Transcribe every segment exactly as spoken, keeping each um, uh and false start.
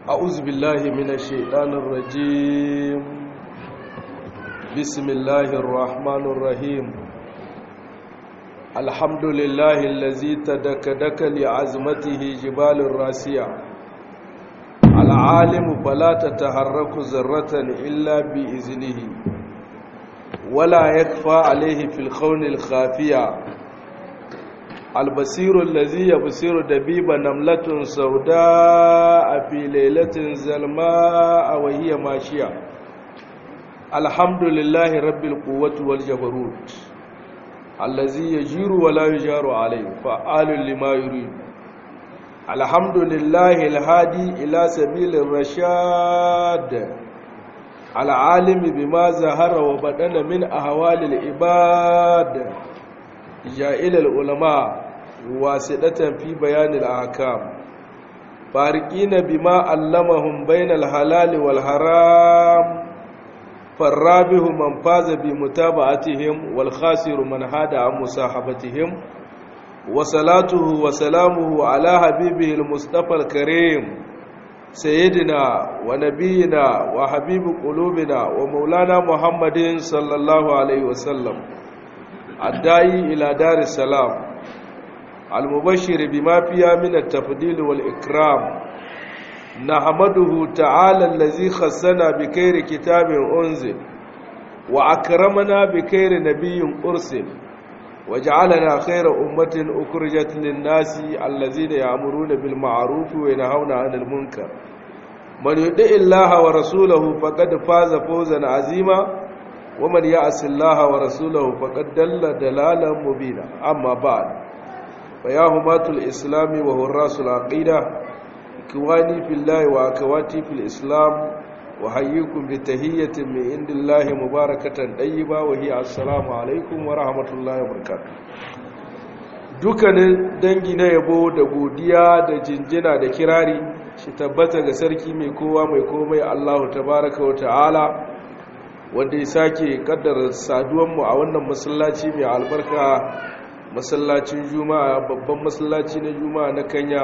أعوذ بالله من الشيطان الرجيم. بسم الله الرحمن الرحيم. الحمد لله الذي تدكدك لعظمته جبال الراسية، العالم فلا تتحرك ذرة إلا بإذنه، ولا يخفى عليه في الكون الخافية، البصير الذي يبصر دبيب نملة سوداء في ليلة ظلماء وهي ماشية. الحمد لله رب القوة والجبروت، الذي يجير ولا يجار عليه، فعال لما يريد. الحمد لله الهادي إلى سبيل الرشاد، العالم بما ظهر وبدن من أهوال العباد، جائل العلماء واسطة في بيان الأحكام، فارقين بما علمهم بين الحلال والحرام، فالرابح من فاز بمتابعتهم والخاسر من حاد عن مصاحبتهم. وصلاته وسلامه على حبيبه المصطفى الكريم سيدنا ونبينا وحبيب قلوبنا ومولانا محمد صلى الله عليه وسلم، الداعي إلى دار السلام، المبشر بما فيها من التفضيل والإكرام. نحمده تعالى الذي خصنا بخير كتاب أنزل، وأكرمنا بخير نبي أرسل، وجعلنا خير أمة أخرجت للناس الذين يأمرون بالمعروف وينهون عن المنكر. من يطع الله ورسوله فقد فاز فوزا عظيما، ومن يعص الله ورسوله فقد دل دلالا مبينا. أما بعد، فيا همات الإسلام وهراس العقيدة، إخواني في الله وأخواتي في الإسلام، وحييكم بتحية من عند الله مباركة طيبة، وهي السلام عليكم ورحمة الله وبركاته. dukkanin dangi na yabo da godiya da jinjina da kirari shi tabbata ga sarki mai kowa mai komai Allahu tabaraka wa ta'ala, wanda ya sake kaddara saduwanmu a wannan masallaci mai albarka, masallacin juma'a, babban masallaci na juma'a na kanya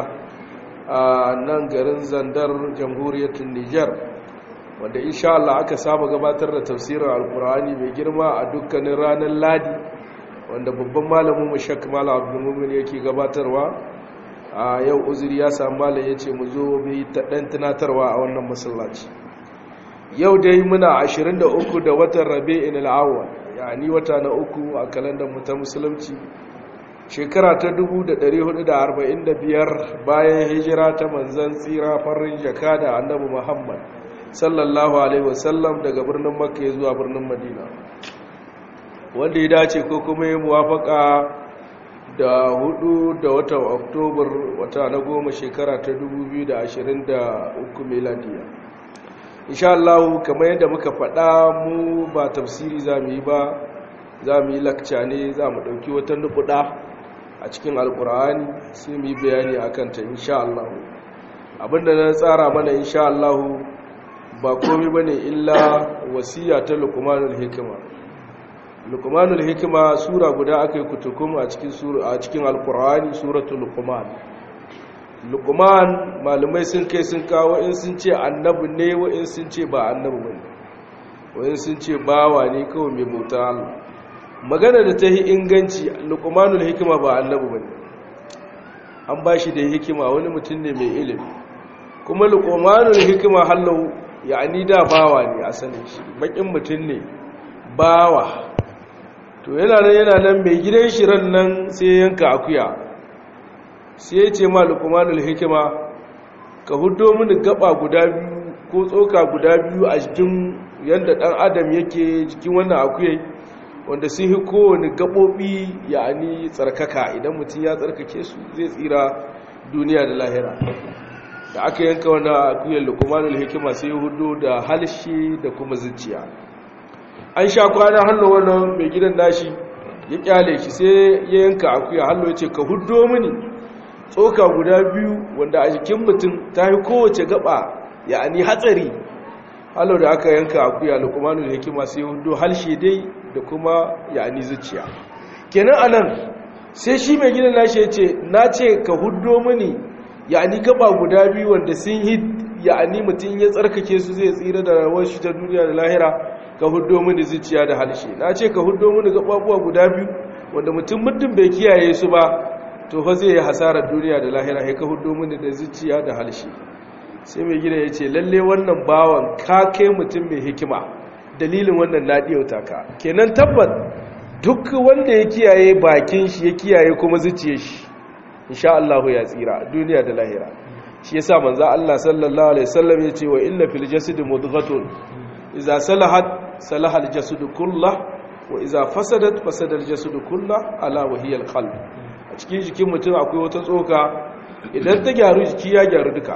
a nan garin Zandar, jamhuriyar Nijar, wanda insha Allah aka saba gabatar da tafsirin alkur'ani mai girma a dukkanin ranar ladi, wanda babban malamin mu Sheikh Malam Abdul Mumin yake gabatarwa. A yau uzuri ya samu malam yace mu zo mu yi ta dan tunatarwa a wannan masallaci. Yau dai muna ashirin da uku da watan Rabi'in al-Awwal, yani wata na uku a kalandar mu ta musulunci, shekara ta dubu da ɗari hudu da arba'in da biyar bayan hijira ta manzon tsira farin jaka da Annabi Muhammad sallallahu alaihi wasallam daga birnin Makka zuwa birnin Madina, wanda ya dace ko kuma ya muwafaka da hudu da watan Oktobar, wata na goma, shekara ta dubu biyu da ashirin da uku miladiya. insha Allah kamar yadda muka faɗa, mu ba tafsiri za mu yi ba, za mu yi lakca ne, za mu ɗauki wata nukuɗa a cikin alkur'ani sai mu yi bayani a kanta insha Allah. Abinda na tsara mana insha Allah ba komai ba ne illa wasiya ta Luqmanul Hikima. Luqmanul Hikima sura guda aka yi kutukum a cikin alkur'ani, suratul Luqman. Luqman malumai sun kai sun kawo, in sun ce annabi ne, wa in sun ce ba annabi ba ne, wa in sun ce bawa ne kawai mai bauta Allah. Magana da ta yi inganci, Luqmanul Hikima ba annabi ba ne, an ba shi da hikima, wani mutum ne mai ilimi. Kuma Luqmanul Hikima hallau yani da bawa ne asalin shi, bakin mutum ne, bawa. To yana nan yana nan mai gidan shirin nan sai yanka akuya, sai ya ce ma Luqmanul Hikima, ka hudo mini gaba guda biyu ko tsoka guda biyu a jikin yadda ɗan adam yake jikin wannan akuyai, wanda sun yi kowane gaɓoɓi yani tsarkaka. Idan mutum ya tsarkake su zai tsira duniya da lahira. Da aka yanka wannan akuyar, Luqmanul Hikima sai ya hudo da halshe da kuma zuciya. An sha kwana hannu wannan mai gidan nashi ya kyale shi, sai ya yanka akuya, hannu ya ce ka hudo mini tsoka guda biyu wanda a jikin mutum ta yi kowace gaba yani hatsari. Halau da aka yanka akuya, Luqmanul Hikima sai hudo halshe dai da kuma yani zuciya. Kenan anan sai shi mai gidan nashi ya ce, na ce ka hudo mini yani gaba guda biyu wanda sun yi ya'ani mutum ya tsarkake su zai tsira da rawar shi ta duniya da lahira ka huddo mini zuciya da halshe na ce ka huddo mini gababuwa guda biyu wanda mutum muddin bai kiyaye su ba to fa zai yi hasarar duniya da lahira sai ka huddo mini da zuciya da halshe sai mai gida ya ce lalle wannan bawan ka kai mutum mai hikima dalilin wannan na ɗiyauta ka kenan tabbat duk wanda ya kiyaye bakin shi ya kiyaye kuma zuciyar shi insha Allah ya tsira duniya da lahira shi yasa manzo Allah sallallahu alaihi wasallam ya ce wa inna fil jasadi mudghatun idza salahat salaha al jasadu kullah wa idza fasadat fasada al jasadu kullah ala wa hiya al qalb a cikin jikin mutum akwai wata tsoka idan ta gyaru jiki ya gyaru duka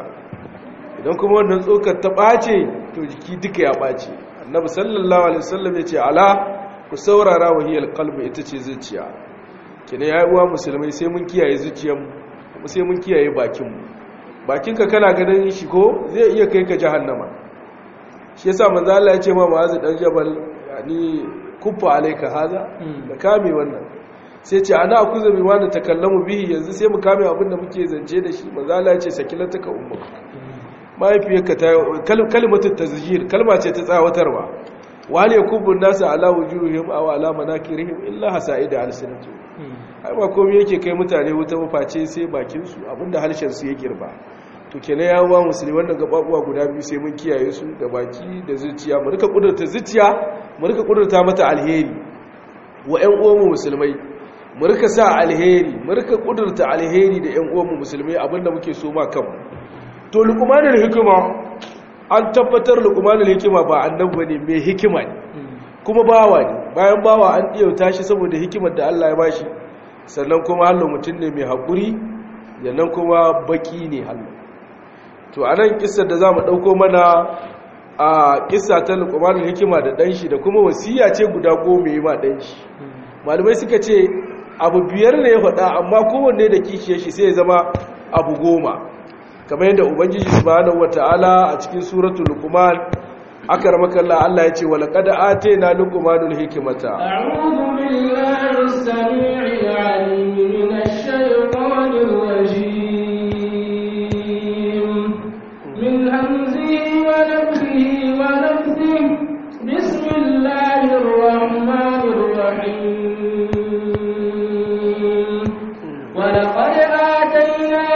idan kuma wannan tsokar ta ɓace to jiki duka ya ɓace annabi sallallahu alaihi wasallam ya ce ala ku saurara wahiyar kalbi ita ce zuciya kina ya uwa musulmai sai mun kiyaye zuciyarmu kuma sai mun kiyaye bakinmu bakinka kana ganin shi ko zai iya kai ka jahannama shi yasa manzo Allah ya ce ma Mu'adh dan Jabal yani kuffa alayka haza da kame wannan sai ce ana akuza bi wanda takallamu bihi yanzu sai mu kame abin da muke zance da shi manzo Allah ya ce sakilataka ummuka mahaifiyarka ta kalmatu tazjir kalma ce ta tsawatarwa wal yakubun nasu ala wujuhihim aw ala manakirihim illa hasaida alsinatu ai ba komai yake kai mutane wuta maface sai bakin su abinda harshen su ya girba to kenan ya wa musulmi wannan gababuwa guda biyu sai mun kiyaye su da baki da zuciya mu rika kudurta zuciya mu rika kudurta mata alheri wa ƴan uwan musulmai mu rika sa alheri mu rika kudurta alheri da ƴan uwan musulmai abinda muke so ma kanmu to luqmanul hikima an tabbatar luqmanul hikima ba annabi ne mai hikima ne kuma bawa ne bayan bawa an diyauta shi saboda hikimar da Allah ya bashi sannan kuma hallo mutum ne mai hakuri sannan kuma baki ne hallo to anan kissar da zamu dauko mana a kissa ta luqmanul hikima da dan shi da kuma wasiya ce guda goma yi ma dan shi malamai suka ce abu biyar ne ya faɗa amma kowanne da kishiyar shi sai ya zama abu goma kamar yadda ubangiji subhanahu wataala a cikin suratul luqman akramaka Allah Allah yace wa laqad atayna luqmanul hikmata a'udhu billahi as-sami'il 'alim minash shaytanir rajim min hamzihi wa nafthihi wa nafthihi bismillahir rahmanir rahim wa laqad atayna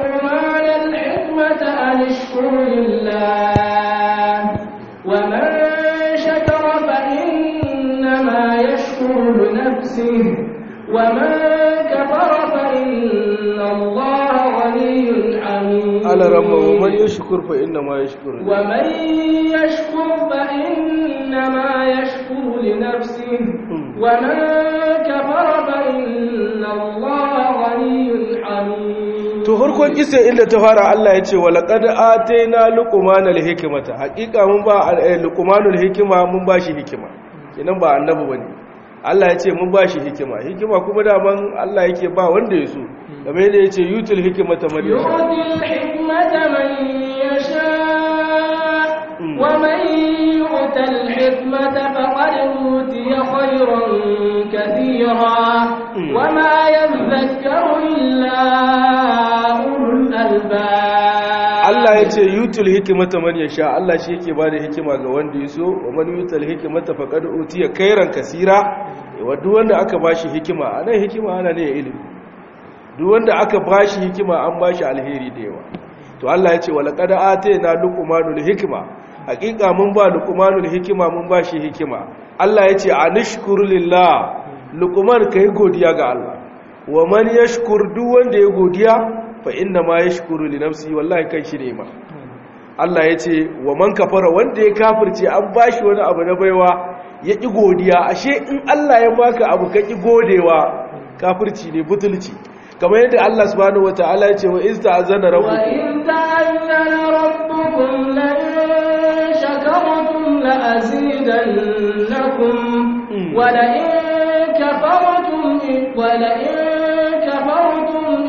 أن اشكر لله ومن شكر فإنما يشكر لنفسه ومن كفر فإن الله غني حميد على ربه ومن يشكر فإنما يشكر ومن يشكر فإنما يشكر لنفسه ومن كفر فإن الله غني حميد to farkon kisa inda ta fara Allah ya ce wa laqad atayna luqmanal hikmata haqiqa mun ba luqmanul hikima mun ba shi hikima kenan ba annabi bane Allah ya ce mun ba shi hikima hikima kuma da man Allah yake ba wanda ya so kamar yadda yace yutul hikmata man yasha yutul hikmata man yasha wa man yu'tal hikmata faqad utiya khayran katira wa ma yadhakkaru illa Allah ya ce yutul hikimata man yasha Allah shi yake bada hikima ga wanda ya so wa man yutul hikimata faqad utiya khairan kaseera wa duk wanda aka bashi hikima anan hikima ana ne ilimi duk wanda aka bashi hikima an bashi alheri da yawa to Allah ya ce wa laqad atayna luqmanul hikma hakika mun ba luqmanul hikima mun bashi hikima Allah ya ce anashkuru lillah luqman kai godiya ga Allah wa man yashkur duk wanda ya godiya fa inna ma yashkuru li nafsi wallahi kai shi ne ma Allah yace wa man kafara wanda ya kafirce an bashi wani abu na baiwa ya ki godiya ashe in Allah ya baka abu ka ki godewa kafirci ne butulci kamar yadda Allah subhanahu wataala yace wa iz ta'azzana rabbukum wa in ta'azzana rabbukum la shakartum la azidannakum wa la in kafartum wa la in kafartum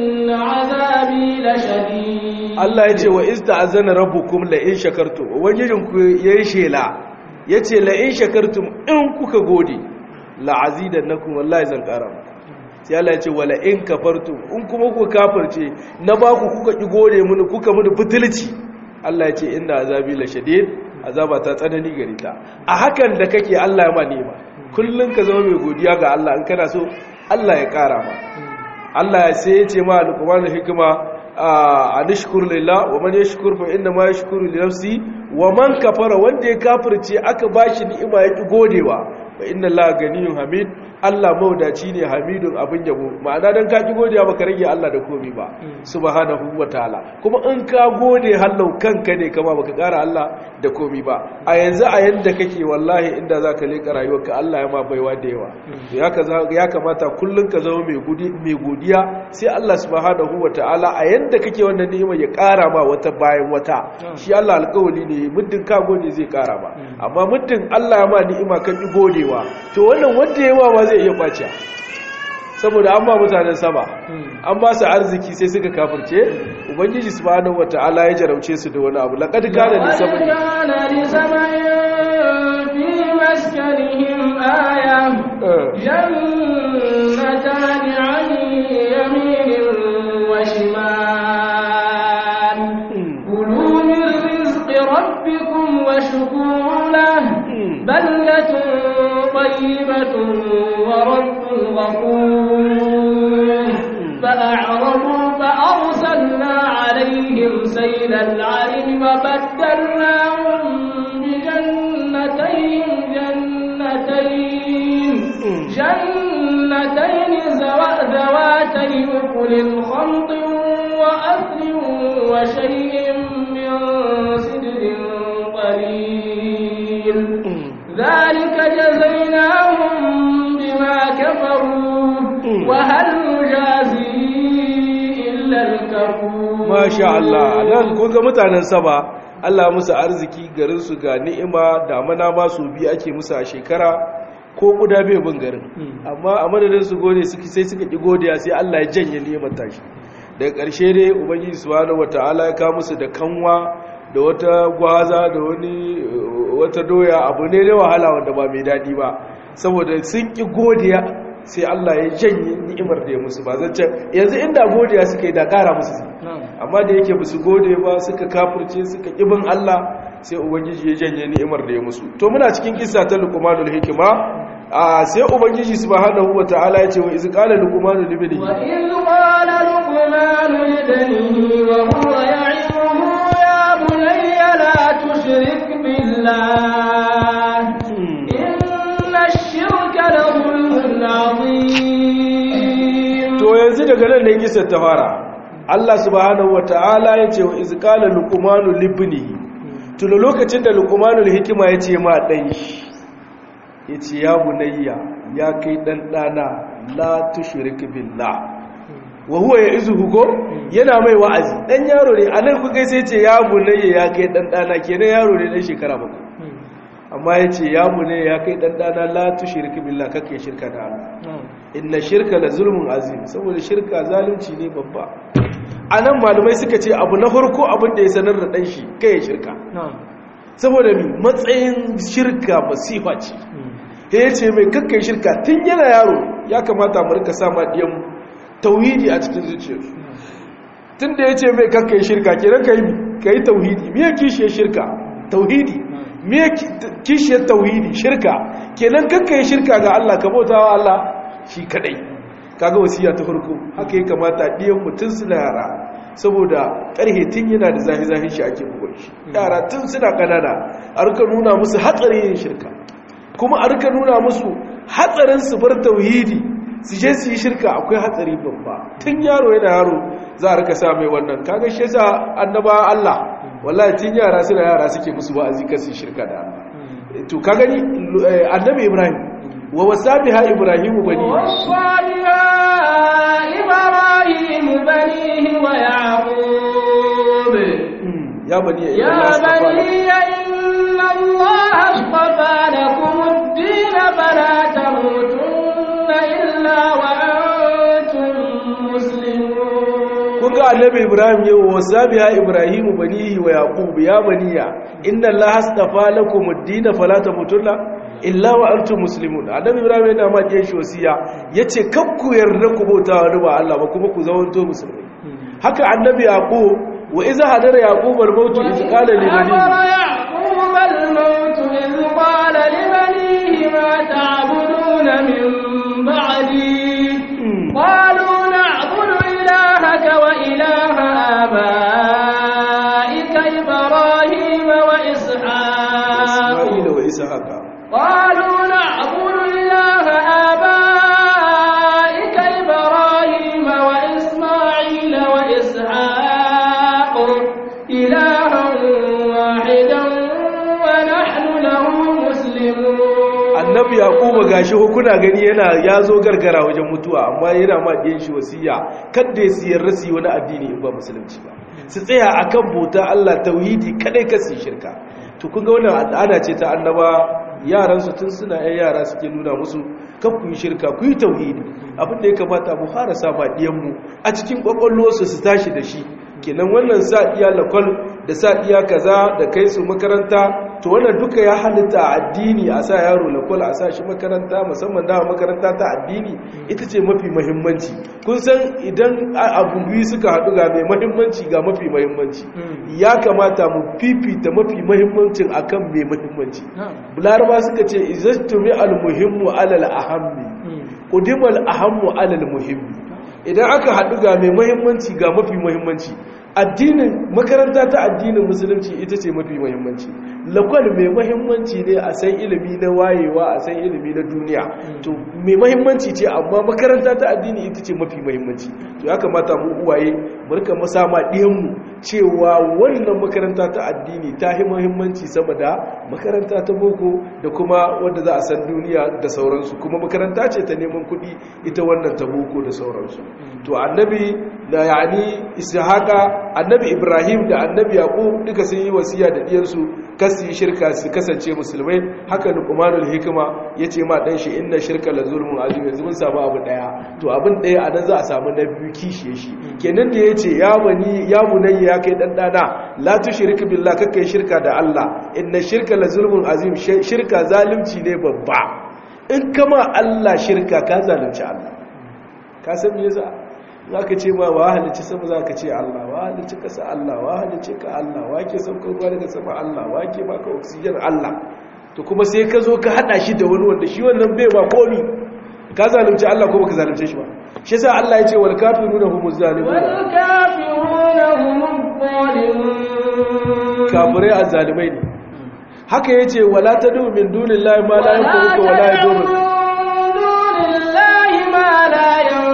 Allah ya ce wa iz ta'azzana rabbukum la in shakartum ubangijin ku yayi shela yace la in shakartum in kuka gode la azidannakum wallahi zan kara muku sai Allah ya ce wala in kafartum in kuma kuka kafirce na ba ku kuka ki gode mini kuka mini butulci Allah ya ce inna azabi la shadid azaba ta tsanani gare ta a hakan da kake Allah ya ma nema kullun ka zama mai godiya ga Allah in kana so Allah ya kara ma Allah ya sai ya ce ma alquranul hikma a nishkur lillah wa man yashkur fa inna ma yashkuru li nafsi wa man kafara wanda ya kafirce aka bashi ni'ima ya ki godewa fa inna allaha ganiyun hamid Allah maudaci ne hamidun abin yabo ma'ana dan ka ki godiya baka rage Allah da komai ba subhanahu wataala kuma in ka gode hallau kanka ne kama baka kara Allah da komai ba a yanzu a yanda kake wallahi inda zaka leka rayuwarka Allah ya ma baiwa da yawa ya kaza ya kamata kullun ka zama mai gudi mai godiya sai Allah subhanahu wataala a yanda kake wannan ni'ima ya kara ma wata bayan wata shi Allah alƙawari ne muddin ka gode zai kara ma amma muddin Allah ya ma ni'ima kan ki godewa to wannan wanda yawa ba zai iya kwaciya saboda an ba mutanen sama an ba su arziki sai suka kafirce ubangiji subhanahu wataala ya jarauce su da wani abu laqad kana li samain fi maskanihim aya jannatan 'an yaminin wa shimal kulu min rizqi rabbikum washkuru lahu baldatun tayyibatun wa rabbun ghafur فأعرضوا فأرسلنا عليهم سيل العرم وبدلناهم بجنتين جنتين جنتين ذواتي أكل خمط وأثل وشيء من سدر قليل ذلك جزيناهم بما كفروا وهل نجازي إلا الكفور ما شاء الله nan kun ga mutanen saba Allah musu arziki garin su ga ni'ima da mana ma su bi ake musu a shekara ko guda bai bin garin amma a madadin su gode suke sai suka ki godiya sai Allah ya janye ni'imar tashi daga ƙarshe dai ubangiji subhanahu wataala ya kawo musu da kanwa da wata gwaza da wani wata doya abu ne da wahala wanda ba mai dadi ba saboda sun ki godiya sai Allah ya janye ni'imar da ya musu ba zance yanzu inda godiya suka yi da kara musu amma da yake musu gode ba suka kafirce suka kibin Allah sai ubangiji ya janye ni'imar da ya musu to muna cikin kissa ta luqmanul hikma sai ubangiji subhanahu wataala ya ce wa iz qala luqmanu libnihi wa iz qala luqmanu libnihi wa huwa ya'imuhu ya bunayya la tushrik billah inna ash-shirka la dhulmun 'azim to yanzu daga nan ne kissa ta fara Allah subhanahu wataala ya ce wa iz qala luqmanu libnihi tun lokacin da luqmanul hikima ya ce ma dan shi ya ce ya bunayya ya kai dan dana la tushrik billah wa huwa ya'izuhu ko yana mai wa'azi dan yaro ne anan ku kai sai ce ya bunayya ya kai dan dana kenan yaro ne dan shekara bakwai amma ya ce ya bunayya ya kai dan dana la tushrik billah kake shirka da Allah inna shirka la zulmun azim saboda shirka zalunci ne babba anan malumai suka ce abu na farko abin da ya sanar da dan shi kai ya shirka saboda mi matsayin shirka masifa ce ya ce mai kakkai shirka tun yana yaro ya kamata mu rika sa madiyan tauhidi a cikin zuciyarsu tun da ya ce mai kakkai shirka kenan kai kai tauhidi me kishiyar shirka tauhidi me kishiyar tauhidi shirka kenan kakkai shirka ga Allah ka bautawa Allah shi kadai kaga wasiya ta farko haka ya kamata diyan mutun suna yara saboda karhe tun yana da zahi-zahin shi ake bugun shi yara tun suna kanana a rika nuna musu hatsarin yin shirka kuma a rika nuna musu hatsarin su bar tauhidi su je su yi shirka akwai hatsari babba tun yaro yana yaro za a rika sa mai wannan kaga shi yasa annaba Allah wallahi tun yara suna yara suke musu wa'azi kan su shirka da Allah to ka gani annabi Ibrahim wa wasabiha Ibrahimu bani wasabiha Ibrahim banihi wa Yaqub ya bani ya bani inna Allah astafa lakum ad-din fala tamutunna illa wa antum muslimun kunga annabi Ibrahim ya wasabiha Ibrahimu banihi wa Yaqub ya baniya inna Allah astafa lakum ad-din fala tamutunna illa wa antum muslimun annabi Ibrahim yana ma kiyan shi wasiya yace kakku yarda ku bauta wa ba Allah ba kuma ku zawanto musulmai haka annabi Yaqub wa iza hadara yaqub al-maut iz qala li banihi yaqub al-maut iz qala li banihi ma ta'buduna min ba'di qalu na'budu ilahaka wa ilaha abaika ibrahim wa ishaq wa ishaq qalu na'budu ilaha abaika ibrahim wa isma'il wa ishaq ilahan wahidan wa nahnu lahu muslimun. Annabi Yaquba gashi kuna gani yana yazo gargara wajen mutuwa amma yana ma diyan shi wasiya kada ya siyar rasi wani addini in ba musulunci ba su tsaya akan bauta Allah tauhidi kadai kasi shirka. To kun ga wannan al'ada ce ta annaba yaran su tun suna yan yara suke nuna musu kan ku yi shirka ku yi tauhidi abin da ya kamata mu fara sa ma diyan mu a cikin kwakwalwarsu su tashi da shi kenan wannan sa iya lakol da sa iya kaza da kai su makaranta to wannan duka ya halitta addini a sa yaro lakol a sa shi makaranta musamman da makaranta ta addini ita ce mafi muhimmanci. Kun san idan abu biyu suka haɗu ga mai muhimmanci ga mafi muhimmanci ya kamata mu fifita mafi muhimmancin akan mai muhimmanci. Bularaba suka ce izastumi al-muhimmu alal ahammi qudimal ahammu alal muhimmi. Idan aka haɗu ga mai muhimmanci ga mafi muhimmanci addinin makaranta ta addinin musulunci ita ce mafi muhimmanci. Lakwal mai muhimmanci ne a san ilimi na wayewa a san ilimi na duniya to mai muhimmanci ce amma makaranta ta addini ita ce mafi muhimmanci. To ya kamata mu uwaye barka masa ma diyanmu cewa wannan makaranta ta addini ta yi muhimmanci sama da makaranta ta boko da kuma wanda za a san duniya da sauransu kuma makaranta ce ta neman kuɗi ita wannan ta boko da sauransu. To annabi da yani ishaqa annabi ibrahim da annabi yaqub duka sun yi wasiya da diyansu kasu yi shirka su kasance musulmai. Haka luqmanul hikma yace ma dan shi inna shirka la zulmun azim. Yanzu mun samu abu daya to abin daya anan za a samu na biyu kishiye shi kenan da yace ya bani ya bunayya ya kai dan dana la tushrik billah kakkai shirka da Allah inna shirka la zulmun azim. Shirka zalunci ne babba in kama Allah shirka ka zalunci Allah. Ka san me yasa za ka ce ma wa halicci sama za ka ce Allah wa halicci kasa Allah wa halicci ka Allah wa ke saukar ruwa daga sama Allah wa ke baka oxygen Allah to kuma sai ka zo ka hada shi da wani wanda shi wannan bai ba komi ka zalunci Allah ko baka zalunce shi ba. Shi yasa Allah ya ce wal kafiruna humuz zalimun wal kafiruna humuz zalimun kafirai azzalimai ne. Haka yace wala tadu min dunillahi ma la yanfa'uka wa la yadurruka dunillahi ma la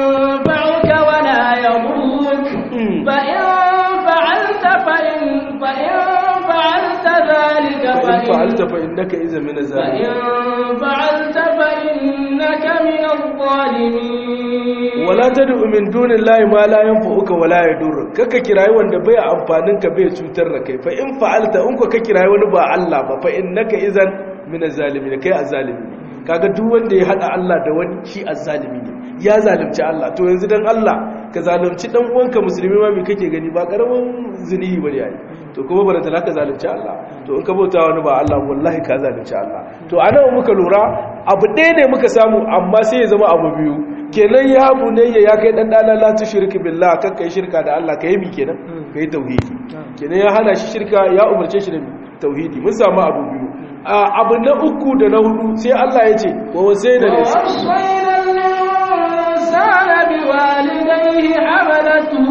فإن فعلت فإن فإن فعلت ذلك فإن فعلت فإنك إذا من الظالمين فإن فعلت فإنك من الظالمين ولا تدع من دون الله ما لا ينفعك ولا يضرك kaka kirayi wanda bai amfanin ka bai cutar da kai fa in fa'alta in ka kirayi wani ba Allah ba fa innaka idan min az-zalimin kai az-zalimi kaga duk wanda ya hada Allah da wani shi az-zalimi ne ya zalunci Allah. To yanzu dan Allah ka zalunci dan uwanka musulmi ma me kake gani ba karamin zinihi bane yayi to kuma barata la ka zalunci Allah to in ka bauta wani ba Allah wallahi ka zalunci Allah. To anan muka lura abu ɗaya ne muka samu amma sai ya zama abu biyu kenan ya bunayya ya kai dan dana la tushrik billah kan kai shirka da Allah kai mi kenan kai tauhidi kenan ya hana shi shirka ya umarce shi da tauhidi mun samu abu biyu. Abu na uku da na hudu sai Allah ya ce wa wasaina الإنسان بوالديه حملته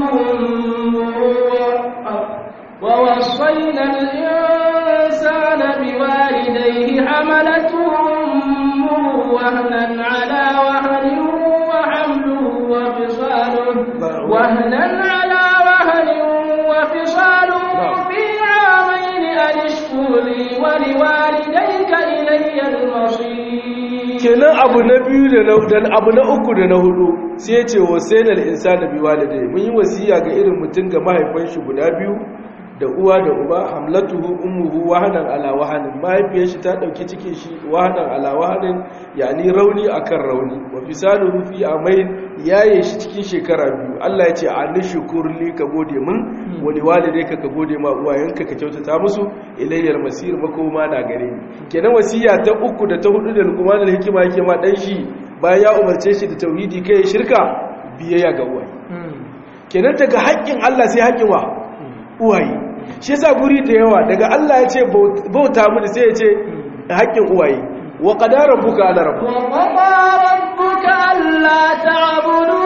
ووصينا الإنسان بوالديه حملته وهنا على وهن وحمله وفصاله وهنا على وهن وفصاله في عامين أن اشكر لي ولوالديك إلي المصير. kenan abu na biyu da na abu na uku da na hudu sai ya ce wasainal insani bi walidayhi mun yi wasiya ga irin mutum ga mahaifan shi guda biyu da uwa da uba hamlatuhu ummuhu wahanan ala wahanin mahaifiyar shi ta dauki cikin shi wahanan ala wahanin yani rauni akan rauni wa fisaluhu fi amain yaye shi cikin shekara biyu Allah ya ce ani shukurli ka gode min wani walidai ka ka gode ma uwayenka ka kyautata musu ilayyar masir makoma na gare ni kenan wasiya ta uku da ta hudu da Luqman al-Hikima yake ma dan shi bayan ya umarce shi da tauhidi kai shirka biyayya ga uwaye kenan daga haƙƙin Allah sai haƙƙin wa uwaye shi yasa guri da yawa daga Allah ya ce bauta mu sai ya ce haƙƙin uwaye wa qadara rabbuka ala rabb wa qadara rabbuka alla ta'budu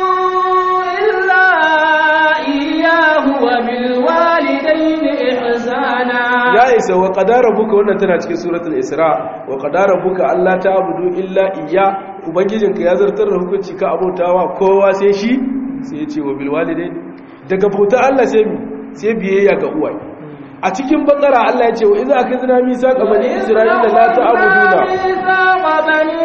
illa iyyahu wa bil walidayni ihsana ya isa wa qadara rabbuka wannan tana cikin suratul isra wa qadara rabbuka alla ta'budu illa iyya ubangijinka ya zartar da hukunci ka abautawa kowa sai shi sai ya ce wa bil walidayni daga bauta Allah sai sai biyayya ga uwaye a cikin bakara Allah ya ce wa idza akazna misaqa bani isra'ila la ta'buduna misaqa bani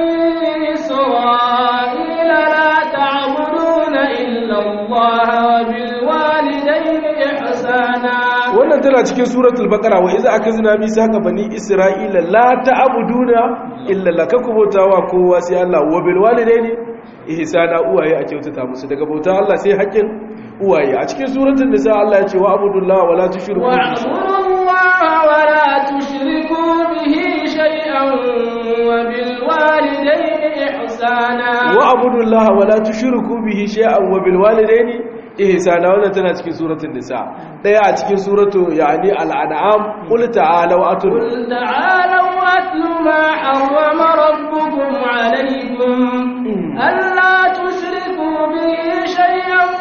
isra'ila la ta'buduna illa Allah wa bil walidayni ihsana wannan tana cikin suratul baqara wa idza akazna misaqa bani isra'ila la ta'buduna illa Allah ka kubotawa kowa sai Allah wa bil walidayni ihsana uwaye a kyautata musu daga bauta Allah sai haƙƙin uwaye a cikin suratul nisa Allah ya ce wa abudullaha wala tushriku wa abudullaha wala tushriku bihi shay'an wa bil walidayni ihsana wa abudullaha wala tushriku bihi shay'an wa bil walidayni ihsana wannan tana cikin suratul nisa daya a cikin suratu yani al-an'am qul ta'alu atul qul ta'alu atlu ma harrama rabbukum alaykum alla tushriku bihi shay'an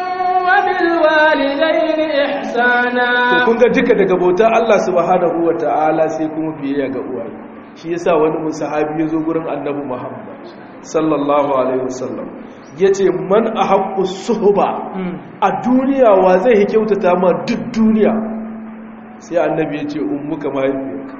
bilwalidaini ihsana to kun ga duka daga bautar Allah subhanahu wataala sai kuma biyayya ga uwaye shi yasa wani musahabi yazo gurin Annabi Muhammad sallallahu alaihi wasallam yace man ahaqqu suhba a duniya wa zai kyautata ma duk duniya sai Annabi yace ummuka mahaifiyarka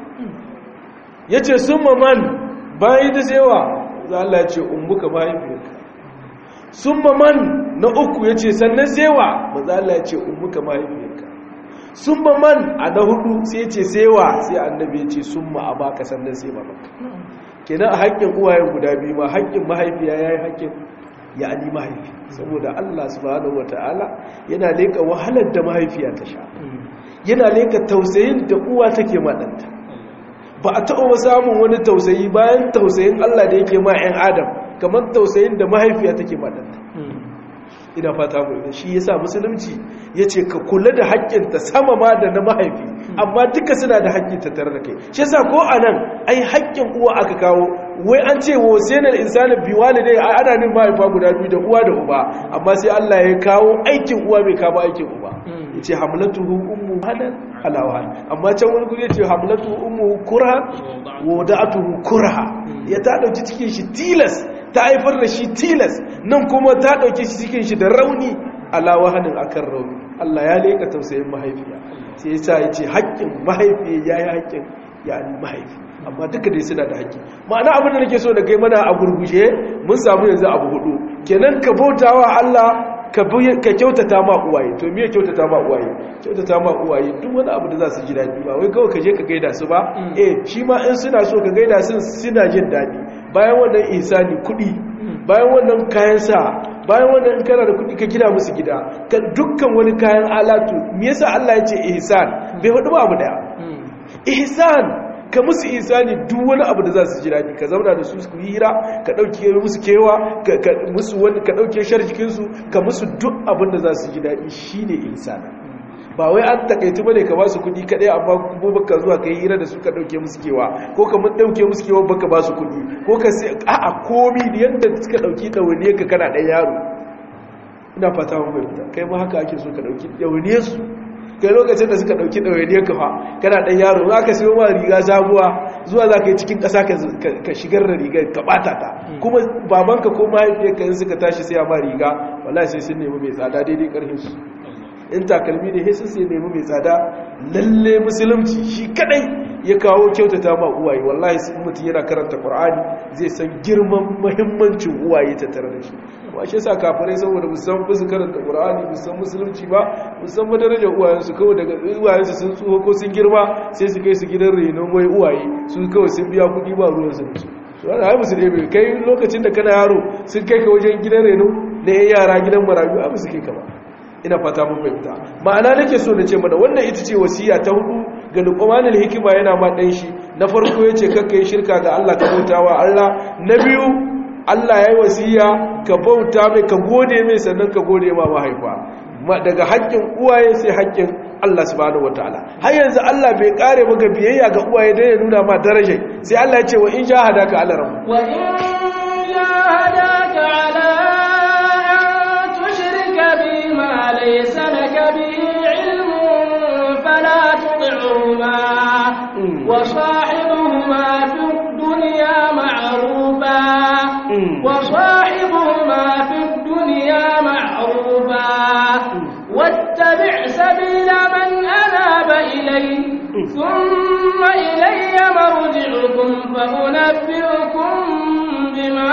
yace summa man bayi da sewa sai Allah yace ummuka mahaifiyarka summa man na uku ya ce sannan sewa maza Allah ya ce ummuka mahaifiyarka summa man a na hudu sai ya ce sewa sai annabi ya ce summa a baka sannan sai babanka kenan a haƙƙin uwayen guda biyu ma haƙƙin mahaifiya ya yi haƙƙin ya ani mahaifi saboda Allah subhanahu wataala yana leka wahalar da mahaifiya ta sha yana leka tausayin da uwa take maɗanta ba a taɓa samun wani tausayi bayan tausayin Allah da yake ma 'yan adam kamar tausayin da mahaifiya take maɗanta ina fata mu shi yasa musulunci yace ka kula da haƙƙinta sama ma da na mahaifi amma duka suna da haƙƙin ta tare da kai shi yasa ko anan ai haƙƙin uwa aka kawo wai an ce wa sayyidul insani bi walidai ana nin mahaifa guda biyu da uwa da uba amma sai Allah ya kawo aikin uwa bai kawo aikin uba yace hamlatuhu ummu hanan ala wahan amma can wani guri yace hamlatuhu ummu kurha wa wada'atuhu kurha ya ta dauki cikin shi tilas ta haifar da shi tilas nan kuma ta ɗauki shi cikin shi da rauni ala wahanin akan rauni Allah ya leka tausayin mahaifiya sai ya sa ya ce haƙƙin mahaifiya ya yi haƙƙin ya ni mahaifi amma duka dai suna da haƙƙi ma'ana abin da nake so da kai mana a gurgushe mun samu yanzu abu hudu kenan ka bautawa Allah ka kyautata ma uwaye to me kyautata ma uwaye kyautata ma uwaye duk wani abu da za su ji daɗi ba wai kawai ka je ka gaida su ba eh shi ma in suna so ka gaida su suna jin daɗi bayan wannan ihsani kuɗi bayan wannan kayan sa bayan wannan in kana da kuɗi ka gina musu gida kan dukkan wani kayan alatu me yasa Allah ya ce ihsan bai hudu ba abu daya ihsan ka musu ihsani duk wani abu da za su ji daɗi ka zauna da su su hira ka ɗauke musu kewa ka musu wani ka ɗauke sharjikin su ka musu duk abin da za su ji daɗi shine ihsan ba wai an takaitu bane ka ba su kuɗi kadai amma kuma baka zuwa kai hira da su ka dauke musu kewa ko ka mun dauke musu kewa baka ba su kuɗi ko ka sai a'a komi da yanda suka dauki dawane ka kana dan yaro ina fata mun fahimta kai ma haka ake so ka dauki dawane su kai lokacin da suka dauki dawane ka fa kana dan yaro za ka siyo ma riga sabuwa zuwa za ka yi cikin ƙasa ka shigar da rigar ka bata ta kuma babanka ko mahaifiyarka in suka tashi sai ma riga wallahi sai sun nemi mai tsada daidai karfin su in takalmi ne sai sai nemi mai tsada lalle musulunci shi kadai ya kawo kyautata ma uwaye wallahi sai mutum yana karanta qur'ani zai san girman muhimmancin uwaye ta tare da shi ba shi yasa kafirai saboda musan su karanta qur'ani musan musulunci ba musan darajar uwayen su kawai daga uwayen su sun tsoho ko sun girma sai su kai su gidan renon wai uwaye su kawai sun biya kudi ba ruwan su da su wanda ai musulmi kai lokacin da kana yaro sun kai ka wajen gidan reno na yara gidan marayu ai musu kai ka ba ina fata mun fahimta ma'ana nake so na ce mana wannan ita ce wasiya ta hudu ga Luqmanul Hikima yana ma dan shi na farko yace kakkai shirka ga Allah ka bautawa Allah na biyu Allah yayi wasiya ka bauta mai ka gode mai sannan ka gode ma mahaifa daga haƙƙin uwaye sai haƙƙin Allah subhanahu wataala har yanzu Allah bai kare maka biyayya ga uwaye dan ya nuna ma darajar sai Allah ya ce wa in jahadaka ala rabb wa in jahadaka ala an tushrika bima laysa laka bihi ilmun fala tuṭi'huma wa sahibuhuma fid dunya ma'rufa wa sahibuhuma fid dunya ma'rufa واتبع سبيل من أناب إلي ثم إلي مرجعكم فأنبئكم بما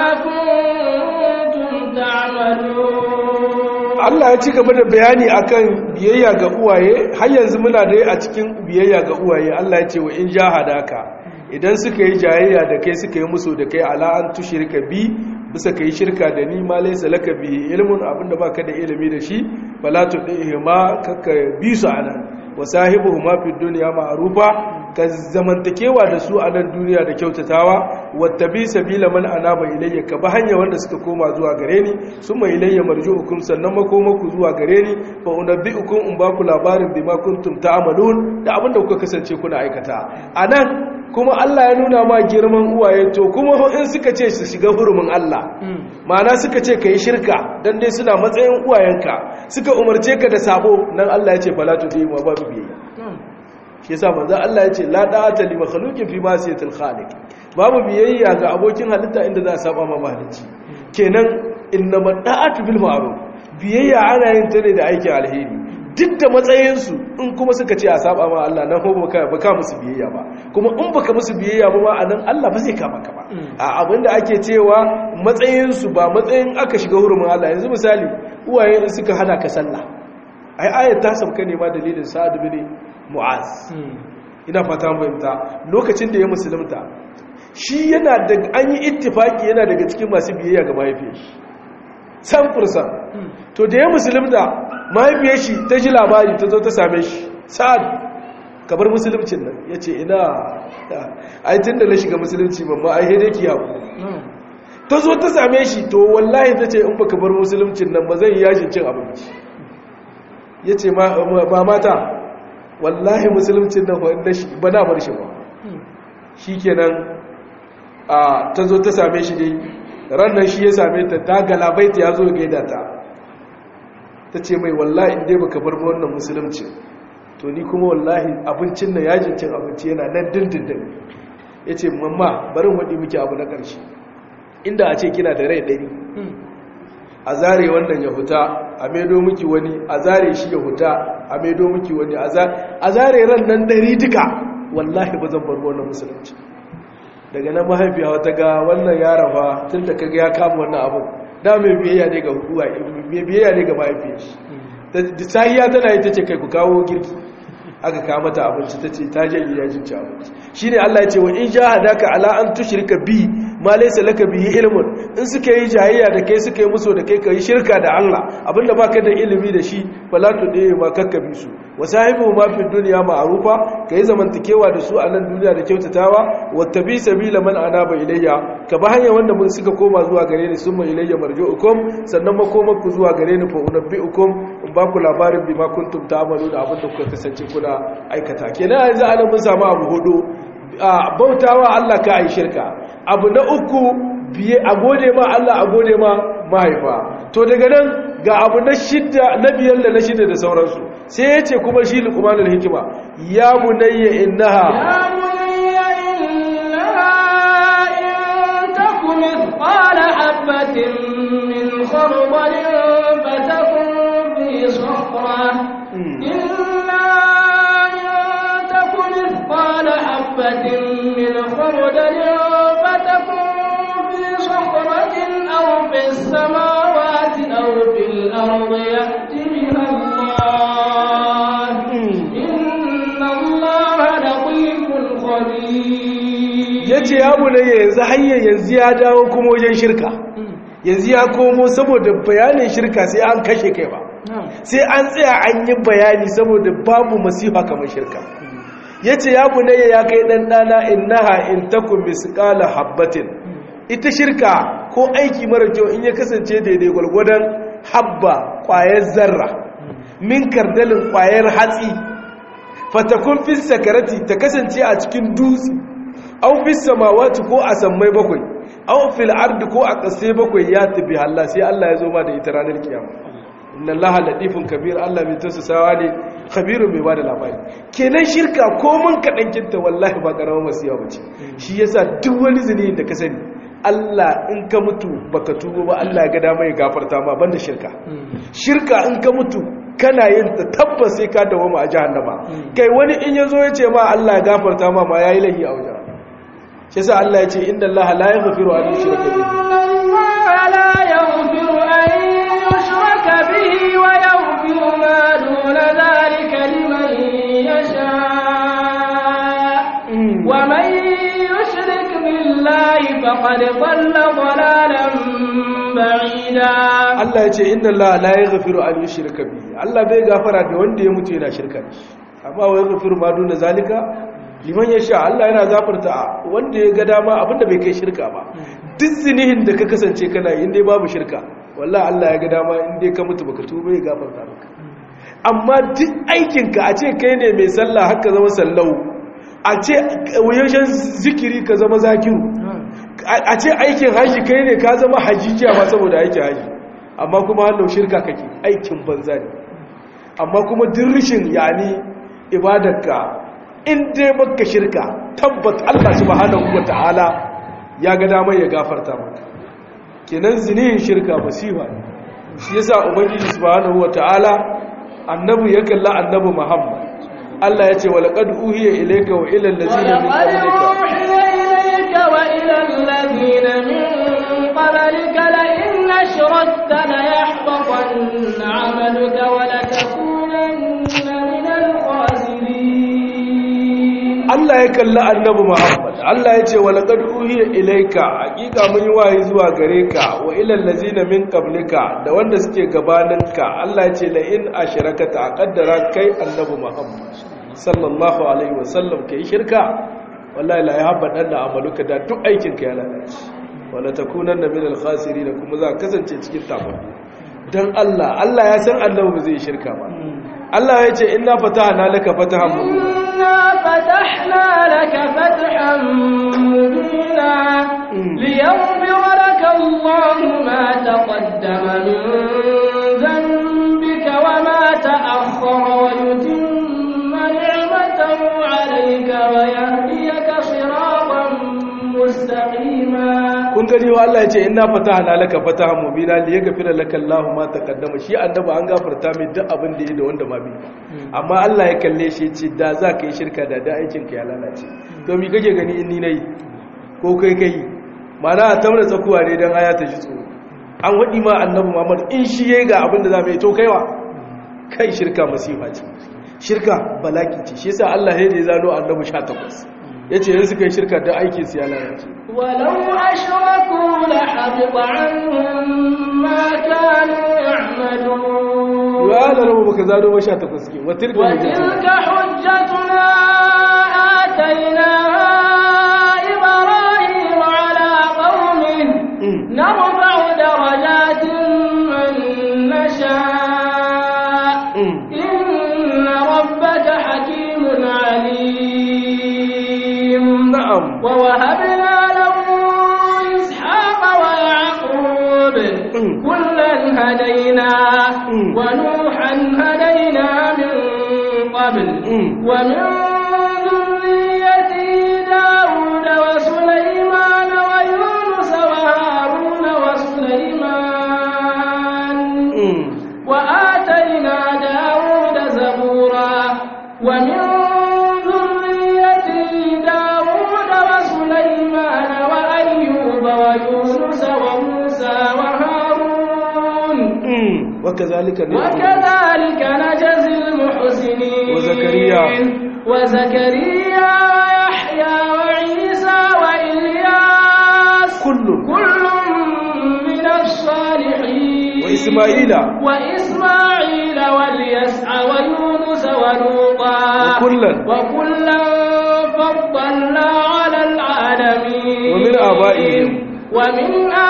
كنتم تعملون Allah ya ci gaba da bayani akan biyayya ga uwaye har yanzu muna dai a cikin biyayya ga uwaye Allah ya ce wa in jahadaka idan suka yi jayayya da kai suka yi musu da kai ala an tushrika bi bisa kai shirka da ni ma laysa laka bihi ilmun abinda baka da ilimi da shi fala tudihima kaka bi su anan wa sahibuhuma fid dunya ma'rufa ka zamantakewa da su a nan duniya da kyautatawa wattabi sabila man anaba ilayya ka ba hanya wanda suka koma zuwa gare ni summa ilayya marji'ukum sannan makomaku zuwa gare ni fa unabbi'ukum in ba ku labarin bima kuntum ta'malun da abinda kuka kasance kuna aikata anan kuma Allah ya nuna ma girman uwaye to kuma in suka ce su shiga hurumin Allah ma'ana suka ce kai shirka dan dai suna matsayin uwayenka suka umarce ka da sabo nan Allah ya ce fala tuti ma babu biyayya shi yasa manzo Allah ya ce la da'ata li makhluqin fi ma'siyatil khaliq babu biyayya ga abokin halitta inda za a saba ma mahalicci kenan innamal da'atu bil ma'ruf biyayya ana yin ta ne da aikin alheri duk da matsayinsu in kuma suka ce a saba ma Allah nan kuma ba ka musu biyayya ba kuma in baka musu biyayya ba ma anan Allah ba zai kama ka ba a abinda ake cewa matsayinsu ba matsayin aka shiga hurumin Allah yanzu misali uwaye in suka hana ka sallah ai ayat ta sauka ne ma dalilin Sa'ad bin Mu'az ina fata mun fahimta lokacin da ya musulunta shi yana da an yi ittifaki yana daga cikin masu biyayya ga mahaifiyar shi san fursa to da ya musulunta mahaifiyar shi ta ji labari ta zo ta same shi Sa'ad kabar musuluncin nan ya ce ina ai tun da na shiga musulunci mamma ai hede ki haku ta zo ta same shi to wallahi ta ce in ba kabar musuluncin nan ba zan yi yashin cin abinci ya ce ma mata wallahi musuluncin nan ba na bar shi ba shi kenan ta zo ta same shi dai rannan shi ya same ta ta galabaita ya zo gaida ta ta ce mai wallahi inda baka bar wannan musulunci to ni kuma wallahi abincin na yajin cin abinci yana nan dindindin ya ce mamma barin waɗi muke abu na ƙarshe inda a ce kina da rai ɗari a zare wannan ya huta a maido miki wani a zare shi ya huta a maido miki wani a zare ran nan ɗari duka wallahi ba zan bar wannan musulunci daga nan mahaifiya wata ga wannan yaron fa tun da kaga ya kama wannan abu da mai biyayya ne ga hukuwa mai biyayya ne ga mahaifiyar shi da sahiya tana yi ta ce kai ku kawo girki aka kawo mata abinci ta ce ta janye ya jinci abinci shi ne Allah ya ce wa in jahadaka ala an tushrika bi ma laysa laka bihi ilmun in suka yi jayayya da kai suka yi musu da kai kai shirka da Allah abinda baka da ilimi da shi fala tudai ma kakkabi su wa sahibu ma fi dunya ma'rufa kai zamantakewa da su a nan duniya da kyautatawa wattabi sabila man anaba ilayya ka ba hanya wanda mun suka koma zuwa gare ni summa ilayya marji'ukum sannan makomarku zuwa gare ni fa unabbi'ukum in ba ku labarin bima kuntum ta'maluna abinda kuka kasance kuna aikata kenan yanzu ana mun samu abu hudu bautawa Allah ka ai shirka abu na uku biye a gode ma Allah a gode ma mahaifa to daga nan ga abu na shidda na biyar da na shidda da sauransu sai ya ce kuma shi luqmanul hikima ya bunayya innaha ya bunayya innaha in takum mithqala habatin min khardalin fatakun fi sakhra من خردل فتكون في صخرة أو في السماوات أو في الأرض يأتي بها الله إن الله لطيف خبير yace ya bunayya yanzu hayya yanzu ya dawo kuma wajen shirka yanzu ya komo saboda bayanin shirka sai an kashe kai ba sai an tsaya an yi bayani saboda babu masifa kamar shirka ya ce ya bunayya ya kai ɗanɗana innaha in takun misqala habbatin ita shirka ko aiki mara kyau in ya kasance daidai gwalgwadon habba ƙwayar zarra min kardalin ƙwayar hatsi fatakun fis sakarati ta kasance a cikin dutse aw fis samawati ko a sammai bakwai aw fil ardi ko a ƙasai bakwai ya tafi Allah sai Allah ya zo ma da ita ranar kiyama inna allaha latifun kabir Allah mai tausasawa ne khabirun mai bada labari kenan shirka ko mun kadan kinta wallahi ba karamar masiya bace shi yasa duk wani zini da ka sani Allah in ka mutu baka tuba ba Allah ya ga dama ya gafarta ma banda shirka shirka in ka mutu kana yin ta tabbas sai ka dawo mu a jahannama kai wani in yazo ya ce ma Allah ya gafarta ma ma yayi lahi a wajen shi yasa Allah ya ce inna allaha la yaghfiru an yushraka bihi la yaghfiru an به ويغفر ما دون ذلك لمن يشاء ومن يشرك بالله فقد ضل ضلالا بعيدا Allah yace inna Allah la yaghfiru an yushraka bihi Allah bai gafara da wanda ya mutu yana shirka amma wa yaghfiru ma duna zalika liman yasha Allah yana gafarta wanda ya ga dama abinda bai kai shirka ba duk zinihin da ka kasance kana yi inda babu shirka wallahi Allah ya ga dama inda ka mutu baka tuba ya gafarta maka amma duk aikinka a ce kai ne mai sallah haka zama sallau a ce wuyashin zikiri ka zama zakiru a ce aikin haji kai ne ka zama hajijiya ma saboda aikin haji amma kuma hallau shirka kake aikin banza ne amma kuma duk rishin yani ibadarka in dai baka shirka tabbat Allah subhanahu wataala ya ga damar ya gafarta maka kenan zinihin shirka masifa shi yasa ubangiji subhanahu wataala annabi ya kalla annabi Muhammad Allah ya ce wa laqad uhiya ilayka wa ila allazina min qablika wa ila allazina min qablika la in ashrakta la yahbatanna 'amaluka wa la takunanna min al-khasirin Allah ya kalla annabi Muhammad Allah ya ce wa laqad uhiya ilayka hakika mun yi wahayi zuwa gare ka wa ilal ladzina min qablika da wanda suke gabaninka Allah ya ce la in ashrakata aqaddara kai annabi Muhammad sallallahu alaihi wasallam kai shirka wallahi la yahbadan da amaluka da duk aikin ka ya lalace wala takunanna min al khasirin kuma za ka kasance cikin tafafi dan Allah Allah ya san annabi ba zai shirka ba Allah ya ce inna fatahna laka fatahan mubina inna fatahna laka fatahan mubina liyaghfira laka Allahu ma taqaddama min dhanbika wa ma ta'akhkhara wa yutimma ni'matahu 'alayka wa yahdiyaka siratan mustaqima kun gani wa Allah ya ce inna fatahna laka fatahan mubina li yaghfira laka Allahu ma taqaddama shi annabi an gafarta mai duk abin da yake da wanda ma bi amma Allah ya kalle shi ce da za ka yi shirka da da aikin ka ya lalace to mi kake gani in ni nayi ko kai kai mana a tauna tsakuwa ne dan aya ta ji tsoro an wadi ma annabi Muhammad in shi yayi ga abin da za mu yi to kaiwa kai shirka masifa ce shirka balaki ce shi yasa Allah ya zano annabi sha takwas yace yanzu suka yi shirka da aikin su ya lalace walau ashraku la habita anhum ma kanu ya'malun ya da rabu baka zado ba sha takwas ke wa tilka hujjatuna atayna ibrahim ala qaumin narfa'u darajatin man nasha inna rabbaka hakimun alim na'am wa wahabna lahu ishaqa wa yaqub kullan hadayna wa nuhan hadayna min qabl wa min dhurriyyati daud wa sulayman wa yunus wa harun wa sulayman wa atayna daud zabura wa min وكذلك وكذلك نجزي المحسنين وزكريا وزكريا ويحيى وعيسى وإلياس كل كل من الصالحين وإسماعيل وإسماعيل واليسع ويونس ولوطا وكلا وكلا فضلنا على العالمين ومن آبائهم ومن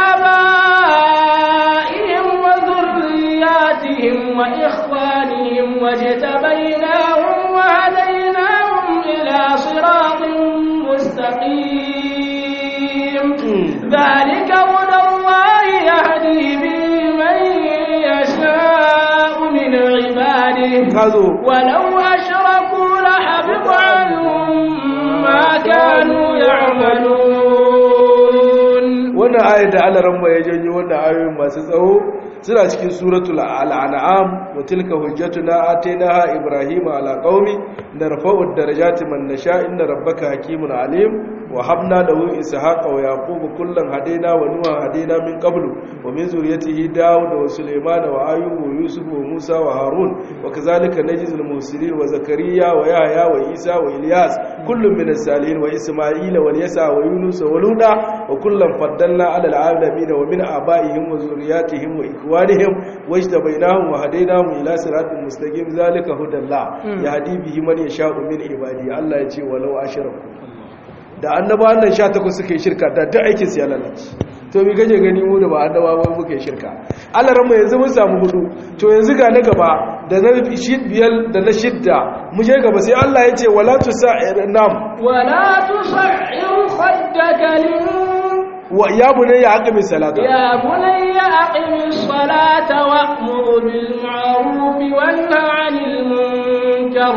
آبائهم وذرياتهم وإخوانهم واجتبيناهم وهديناهم ذلك هدى الله يهدي به من يشاء من عباده ولو أشركوا لحبط عنهم ما كانوا يعملون. wannan ayar da Allah ranma ya janyo wannan ayoyin masu tsawo suna cikin suratul al'an'am wa tilka hujjatuna atainaha ibrahima ala qaumi narfa'u darajati man nasha inna rabbaka hakimun alim wa habna lahu ishaqa wa yaquba kullan hadaina wa nuha hadaina min qablu wa min zurriyyatihi daud wa sulaymana wa ayyub wa yusuf wa musa wa harun wa kadhalika najzil muhsinin wa zakariya wa yahya wa isa wa ilyas kullun min as-salihin wa isma'ila wa yasa wa yunus wa luda wa kullan faddalna ala al-alamin wa min abaihim wa zurriyyatihim wa ikhwanihim wajtabainahum wa hadainahum ila siratin mustaqim zalika hudallah yahdi bihi man yasha'u min ibadi. Allah ya ce walau ashraku da annabawan nan sha takwas suka yi shirka da duk aikin su ya lalace. To mi gaje gani mu da ba annabawa muka yi shirka. Allah ranmu yanzu mun samu hudu, to yanzu ga na gaba da na biyar da na shidda mu je gaba sai Allah ya ce wala tusa'ir nam wala tusa'ir khaddaka lin wa ya bunayya aqimi salata ya bunayya aqimi salata wa'mur bil ma'ruf wanha 'anil munkar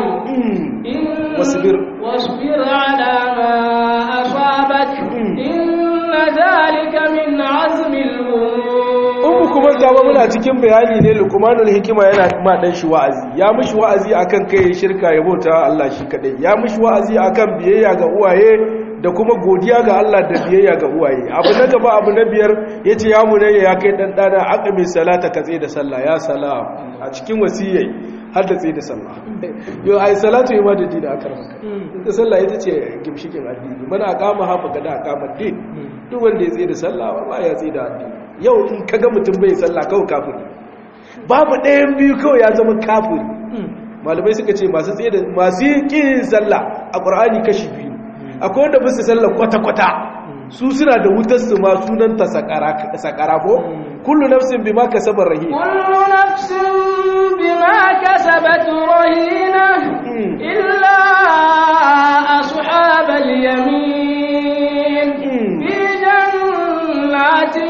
wasbir wasbir 'ala ma asabak inna dhalika min 'azmi al-umur. kuma gaba muna cikin bayani ne Luqmanul Hikima yana ma dan shi wa'azi, ya mishi wa'azi akan kai shirka ya bauta Allah shi kadai, ya mishi wa'azi akan biyayya ga uwaye da kuma godiya ga Allah da biyayya ga uwaye. Abu na gaba abu na biyar yace ya munayya ya kai dan dana aqimi salata ka tsaye da sallah ya salam a cikin wasiyai har da tsaye da sallah. Yo ai salatu yi ma da dini aka ramaka. Ita sallah ita ce gimshikin addini. Mana aqama hafa kada aqama din. Duk wanda ya tsaye da sallah wallahi ya tsaye da addini. Yau in kaga mutum bai sallah kawai kafiri. Babu ɗayan biyu kawai ya zama kafiri. Malamai suka ce masu tsaye da masu yin sallah a Qur'ani kashi biyu. Akwai wanda ba su sallah kwata-kwata. Su suna da wutar su ma sunanta sakara ko? Kullu nafsin bima kasabar rahim. Kullu nafsin bima kasabat rahina illa ashabal yamin fi jannatin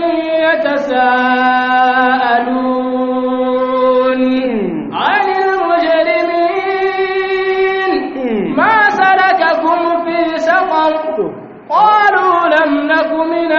yatasaalun 'anil mujrimin ma salakakum fi saqar قالوا لم نك من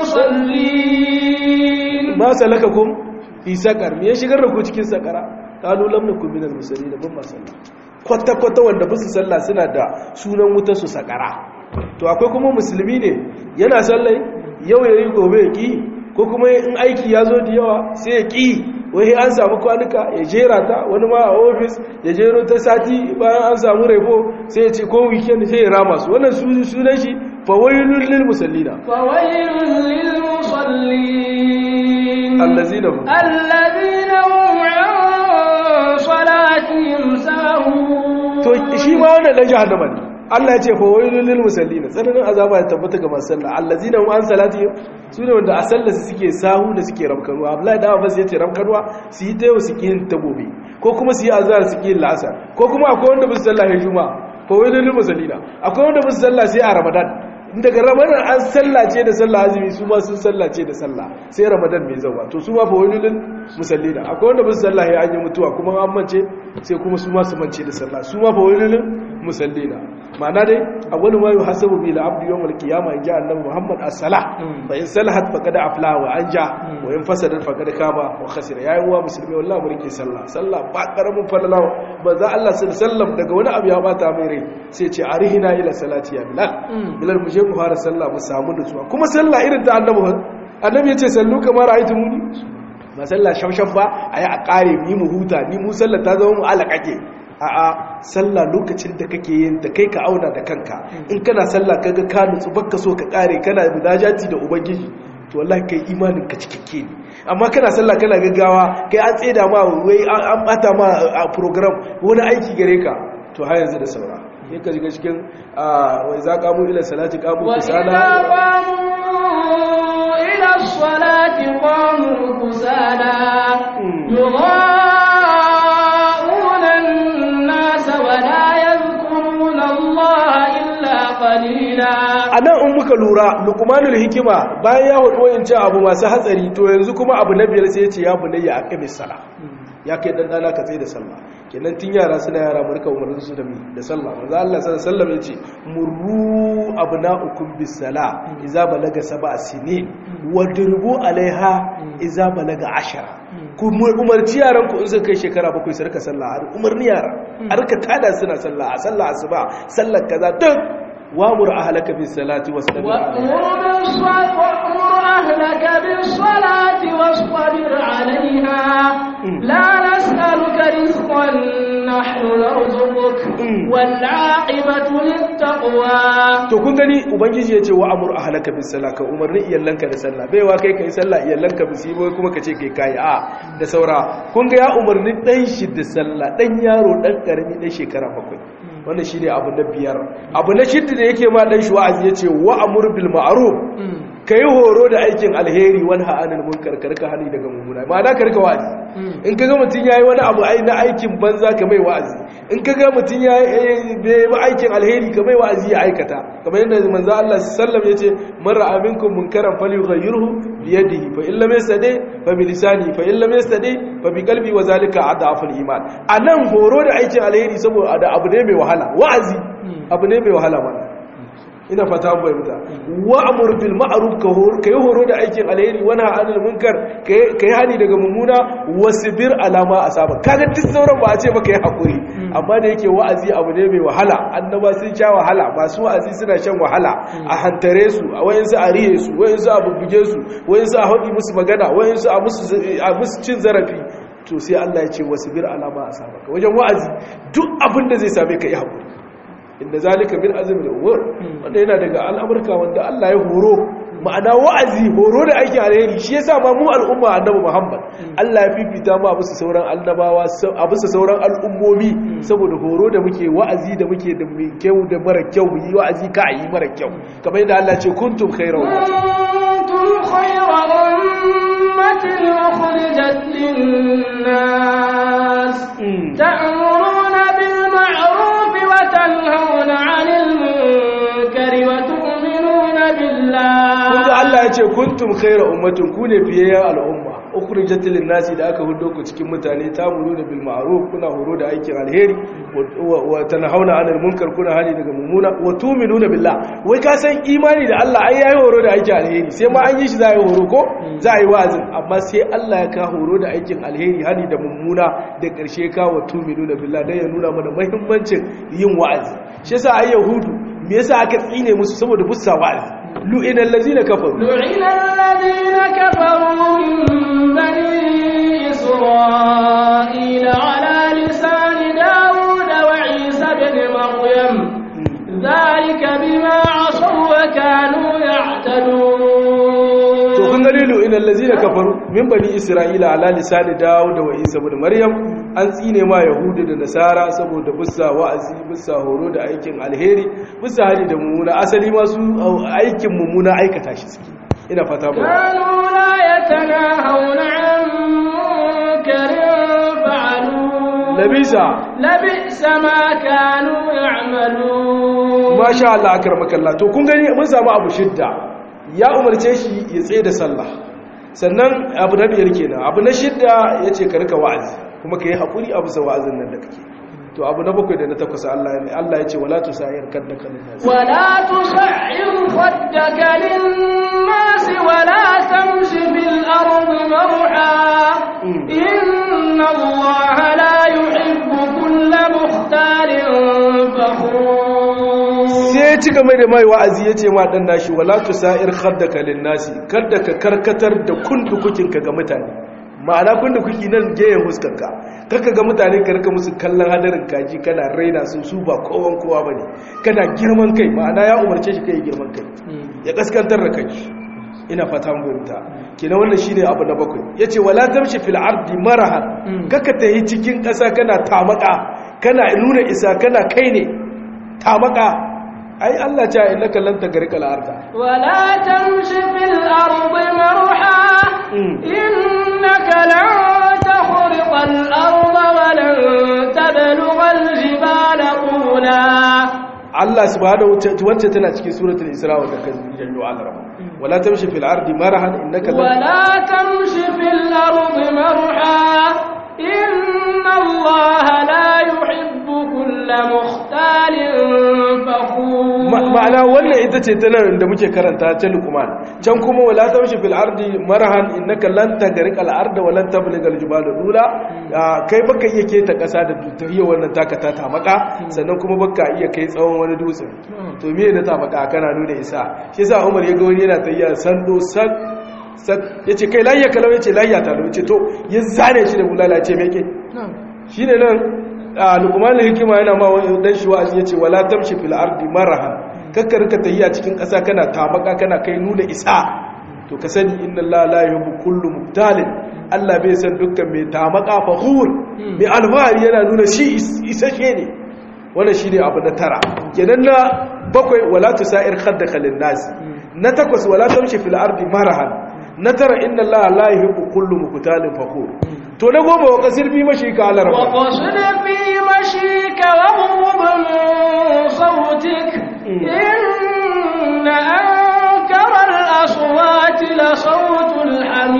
المصلين ما سلككم في سقر me ya shigar da ku cikin sakara qalu lam nakum min al-musallin ban ma sallah kwata kwata wanda bisu sallah suna da sunan wutar su sakara. To akwai kuma musulmi ne yana sallai yau yayi gobe ya ki, ko kuma in aiki ya zo da yawa sai ya ki, wai an samu kwanuka ya jera ta, wani ma a ofis ya jero ta sati bayan an samu raifo sai ya ce ko weekend sai ya rama su. Wannan sunan shi fawailul lil musallina fawailul lil musallin allazina hum allazina hum an salatihim sahun. to shi ma wannan dan jahannama ne. Allah ya ce fawailul lil musallina, tsananin azaba ya tabbata ga masu sallah. allazina hum an salatihim sune wanda a sallar su suke sahu da suke ramkanuwa. Abdullahi da Abbas ya ce ramkanuwa su yi tayo su yin ta gobe, ko kuma su yi azhar su yin la'asar, ko kuma akwai wanda ba su sallah ya juma'a fawailul lil musallina, akwai wanda ba su sallah sai a Ramadan. Daga Ramadan an sallace da sallah azumi su ma sun sallace da sallah sai Ramadan mai zauwa, to su ma fa wailul musallina. Akwai wanda ba su sallah ya an yi mutuwa kuma an mance sai kuma su ma su mance da sallah, su ma fa wailul musallina. Ma'ana dai awwalu ma yuhasabu bil abdi yawm al qiyamah in ja annabi Muhammad as-salah fa in salahat faqad aflaha wa anja wa in fasadat faqad kaba wa khasira. Yayin wa musulmi wallahi mu rike sallah, sallah ba karamin falalawa ba za Allah sallallahu alaihi wasallam daga wani abu ya bata mai rai sai ce arihina ila salati ya bilal bilal mu je mu fara sallah mu samu nutsuwa. Kuma sallah irin ta annabi annabi ya ce sallu kamar ra'aytu muni, ba sallah shafshaf ba ayi a kare mu mu huta ni mu sallah ta zama mu alakake. A'a, sallah lokacin da kake yin ta kai ka auna da kanka. In kana sallah kaga ka nutsu baka so ka kare kana munajati da ubangiji, to wallahi kai imanin ka cikakke ne. Amma kana sallah kana gaggawa kai an tseda ma wai an bata ma a program wani aiki gare ka, to har yanzu da saura. Sai ka shiga cikin wai za ka mu ila salati qamu kusala ila salati qamu kusala yurauna an-nas wa la yadhkuruna Allah illa qalila سبيلا. anan in muka lura luqmanul hikima bayan ya hudu wayancin abu masu hatsari to yanzu kuma abu na biyar sai ya ce ya bunayya aqimis sala ya kai dan dana ka tsaye da sallah kenan tun yara suna yara mu rika umarnin su da mi da sallah manzo Allah sallallahu alaihi wasallam yace murru abna'ukum bis sala idza balaga sab'a sinin wadrubu alaiha idza balaga ashara ku umarci yaran ku in suka kai shekara bakwai su rika sallah har umarni yara a rika tada suna sallah a sallah asuba sallar kaza duk wa'mur ahlaka bis salati wastabir وأمر أهلك بالصلاة واصطبر عليها لا نسألك رزقا نحن نرزقك والعاقبة للتقوى. to kun gani ubangiji yace wa amur ahlaka bis sala ka umarni iyallanka da sallah baiwa kai kai sallah iyallanka bisi boy kuma kace kai kai a da saura kun ga ya umarni dan shi da sallah dan yaro dan karami dan shekara bakwai wannan shine abu na biyar abu na shidda da yake ma dan shi wa'azi yace wa amur bil ma'ruf kai horo da aikin alheri wani ha'anil munkar karka hani daga mummuna ma'ana karka wa'azi in kaga mutun yayi wani abu ai na aikin banza ka mai wa'azi in kaga mutun yayi bai aikin alheri ka mai wa'azi ya aikata kamar yadda manzo Allah sallallahu alaihi wasallam yace man ra'a minkum munkaran falyughayyirhu bi yadihi fa illam yastadi fa bi lisani fa illam yastadi fa bi qalbi wa zalika adaful iman anan horo da aikin alheri saboda abu ne mai wahala wa'azi abu ne mai wahala ba ina fata an bayyana wa'mur bil ma'ruf ka horo kai horo da aikin alheri wana anil munkar kai hani daga mummuna wasbir alama asaba kaga duk sauran ba a ce maka yi hakuri amma da yake wa'azi abu ne mai wahala annaba sun sha wahala masu wa'azi suna shan wahala a hantare su a wayansu a riye su wayansu a bubbuge su wayansu a haɗi musu magana wayansu a musu a musu cin zarafi to sai Allah ya ce wasbir alama asaba wajen wa'azi duk abin da zai same ka yi hakuri inda zalika min azmi al-umur wanda yana daga al'amurka wanda Allah ya horo ma'ana wa'azi horo da ake alheri shi yasa ma mu al'umma annabi Muhammad Allah ya fifita mu a bisa sauran annabawa a bisa sauran al'ummomi saboda horo da muke wa'azi da muke da mai kyau da mara kyau yi wa'azi ka yi mara kyau kamar yadda Allah ce kuntum khayra kuntum khayra ummatin ukhrijat lin-nas ta'muruna bil ma'ruf وتنهون عن المنكر وتؤمنون بالله kun ga Allah ya ce kuntum khayra ummatin ku ne fiyayya al'umma ukhrijat lin nasi da aka hudo ku cikin mutane ta'muruna bil ma'ruf kuna horo da aikin alheri wa tanhauna 'anil munkar kuna hali daga mumuna wa tu'minuna billah wai ka san imani da Allah ai yayi horo da aikin alheri sai ma an yi shi za a yi horo ko za a yi wa'azin amma sai Allah ya ka horo da aikin alheri hali da mummuna da karshe ka wa tu'minuna billah dan ya nuna mana muhimmancin yin wa'azi shi yasa ai yahudu me yasa aka tsine musu saboda bussa wa'azi lu'ina allazina kafaru lu'ina allazina kafaru min bani isra'ila ala lisan daud wa isa ibn maryam dhalika bima 'asaw wa kanu ya'tadun to kun gani lu'ina allazina kafaru min bani isra'ila ala lisan daud wa isa ibn maryam an tsine ma yahudu da nasara saboda bussa wa'azi bussa horo da aikin alheri bussa hali da mummuna asali ma su aikin mummuna aikata shi suke ina fata ba kanu la yatanahawna an munkarin fa'alu labisa labisa ma kanu ya'malun masha Allah akramakallah to kun gani mun samu abu shidda ya umarce shi ya tsaye da sallah sannan abu na biyar kenan abu na shidda yace ka rika wa'azi kuma ka yi haƙuri a bisa wa'azin nan da kake to abu na bakwai da na takwas Allah ne Allah ya ce wala tusa'ir kaddaka lin-nas wala tusa'ir kaddaka lin-nas wala tamshi fil ardi marha inna Allaha la yuhibbu kulla mukhtalin fakhur sai ci game da mai wa'azi yace ma dan nashi wala tusa'ir kaddaka lin-nas kada ka karkatar da kundukukinka ga mutane ma'ana kun da kuki nan gehen huskarka karka ga mutane ka rika musu kallon hadarin kaji kana raina su su ba kowan kowa bane kana girman kai ma'ana ya umarce shi kai girman kai ya kaskantar da kai ina fata mun fahimta kina wannan shine abu na bakwai yace wala tamshi fil ardi marahan kaka tahi cikin kasa kana tamaka kana nuna isa kana kai ne tamaka ai Allah ta innaka lan tagrika al arda wala tamshi fil ardi marha innaka lan takhriqa al arda wa lan tablugha al jibala qula Allah subhanahu wacce tana cikin suratul Isra wa kan janyo al-rama wala tamshi fil ardi marahan innaka wala tamshi fil ardi marha inna Allah la yuhibbu kulla mukhtalin fakhur ma'ana wannan ita ce tana da muke karanta ta Luqman can kuma wala tamshi fil ardi marahan innaka lan tagriq al-arda wa lan tabligha al-jibala dula kai baka iya keta kasa da tariya wannan taka ta tamaka sannan kuma baka iya kai tsawon wani dutse to me ne tamaka kana nuna isa shi yasa Umar ya ga wani yana tayya sando sak yace kai layya kalau yace layya ta yace to ya zane shi da bulala ce me yake shine nan Luqman al-Hikima yana ma dan shi wa'azi yace wala tamshi fil ardi marahan kakkarka tayya cikin kasa kana tamaka kana kai nuna isa to ka sani inna Allah la yuhibbu kullu mubtalin Allah bai san dukkan mai tamaka fakhur mai alfahari yana nuna shi isashe ne wannan shine abu na tara kenan na bakwai wala tusair khaddaka lin nas na takwas wala tamshi fil ardi marahan na tara inna Allah la yuhibbu kullu mubtalin fakhur to na goma wa qasir fi mashika ala rabbik wa qasir fi mashika wa hubun sautik inna ankara al-aswati la sautul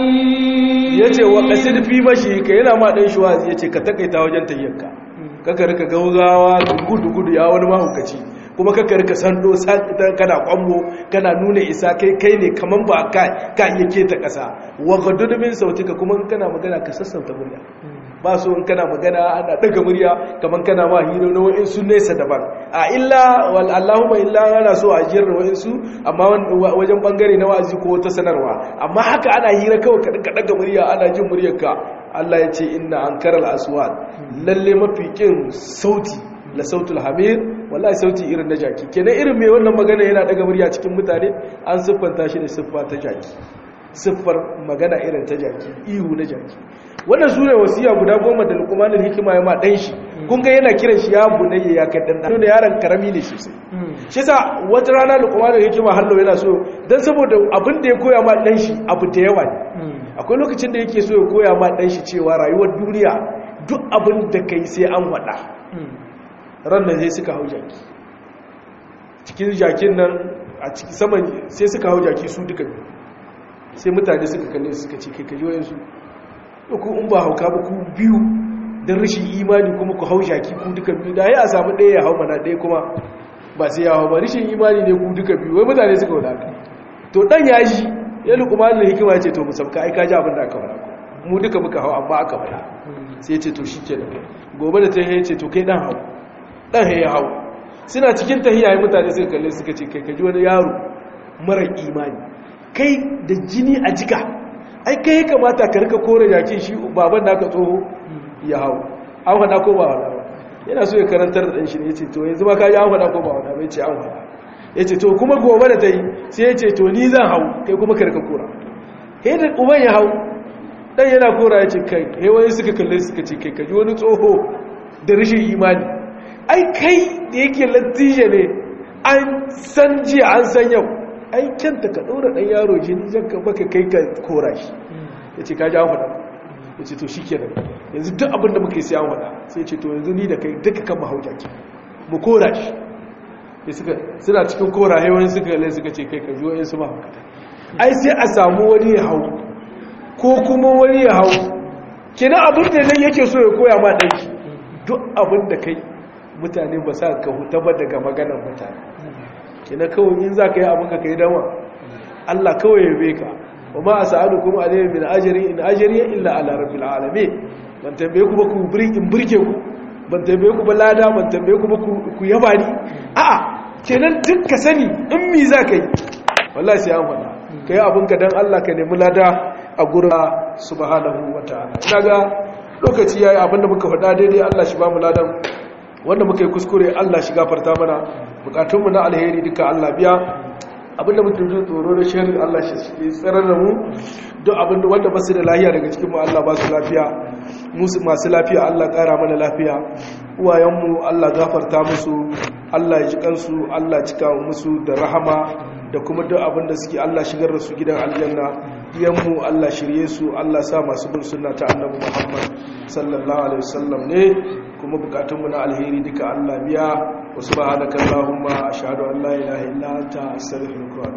hamid yace wa qasir fi mashika yana ma dan shuwazi yace ka takaita wajen tayyaka kaka rika gaugawa gudu gudu ya wani mahukaci kuma kaka rika sando kana kwambo kana nuna isa kai kai ne kaman ba ka ka iya keta kasa wa gadud min sautika kuma kana magana ka sassauta murya ba so in kana magana ana daga murya kaman kana ma hiro na wa'in su nesa daban a illa wal allahumma illa ana so a jiyar da wa'in su amma wajen bangare na wa'azi ko ta sanarwa amma haka ana hira kawai ka daga murya ana jin muryarka Allah ya ce inna ankaral aswat lalle mafi kin sauti la sautul hamir wallahi sauti irin na jaki kenan irin mai wannan magana yana daga murya cikin mutane an siffanta shi da siffa ta jaki siffar magana irin ta jaki ihu na jaki wannan sune wasiya guda goma da Luqmanul Hikima ya ma dan shi kun ga yana kiran shi ya bunayya ya kai dan dan yaron karami ne sosai shi yasa wata rana Luqmanul Hikima hallo yana so dan saboda abin da ya koya ma dan shi abu da yawa ne akwai lokacin da yake so ya koya ma dan shi cewa rayuwar duniya duk abin da kai sai an wada ran da sai suka hau jaki cikin jakin nan a cikin saman sai suka hau jaki su duka sai mutane suka kalle suka ce kai kaji wayansu ku in ba hauka ba ku biyu don rashin imani kuma ku hau jaki ku duka biyu da ya a samu ɗaya ya hau mana ɗaya kuma ba sai ya hau ba rashin imani ne ku duka biyu wai mutane suka wadata to ɗan ya ji ya Luqman da hikima ce to musabka ai ka ji abin da aka faɗa mu duka muka hau amma aka faɗa sai ce to shikenan gobe da ta yi ce to kai dan hau dan ya hau suna cikin tahiya mutane suka kalle suka ce kai kaji wani yaro mara imani kai da jini a jika ai kai ya kamata ka rika kore jakin shi baban naka tsoho ya hau an faɗa ko ba faɗa ba yana so ya karantar da ɗan shi ne ya ce to yanzu ma ka ji an faɗa ko ba faɗa ba ya ce an faɗa ya ce to kuma gobe da ta yi sai ya ce to ni zan hau kai kuma ka rika kora he da uban ya hau ɗan yana kora ya ce kai he wani suka kalle suka ce kai ka ji wani tsoho da rashin imani ai kai da yake latije ne an san jiya an san yau ai kyanta ka ɗora ɗan yaro jini jan ka baka kai ka kora shi ya ce ka ji an faɗa ya ce to shi kenan yanzu duk abinda muka yi sai an faɗa sai ya ce to yanzu ni da kai duka kan mahauja ki mu kora shi suna cikin kora wani suka lai suka ce kai ka ji wa'in su mahaukata ai sai a samu wani ya hau ko kuma wani ya hau kenan abin da nan yake so ya koya ma ɗan shi duk abin da kai mutane ba sa ka huta ba daga maganar mutane kina kawai in za ka yi abin ka kai dama Allah kawai ya be ka wa ma a sa'adu kuma a zai min ajiyari in ajiyari illa ala rabbil alamin ban tambaye ku ba ku in burke ku ban tambaye ku ba lada ban tambaye ku ba ku yaba ni a'a kenan duk ka sani in mi za ka yi wallahi sai an faɗa ka yi abin ka don Allah ka nemi lada a gurin subhanahu wa ta'ala ina ga lokaci yayi abin da muka faɗa daidai Allah shi ba mu ladan wanda muka yi kuskure Allah shi gafarta mana bukatunmu na alheri duka Allah biya abinda mutum jin tsoro da shirin Allah shi tsarar da mu duk abinda wanda ba su da lafiya daga cikin mu Allah ba su lafiya masu lafiya Allah ƙara mana lafiya uwayenmu Allah gafarta musu Allah ya ji kansu Allah cika musu da rahama da kuma duk abinda suke Allah shigar da su gidan aljanna diyanmu Allah shirye su Allah sa masu bin sunna ta annabi Muhammad sallallahu alaihi wasallam ne kuma bukatunmu na alheri duka Allah biya wa subhanaka allahumma ashhadu an la ilaha illa anta astaghfiruka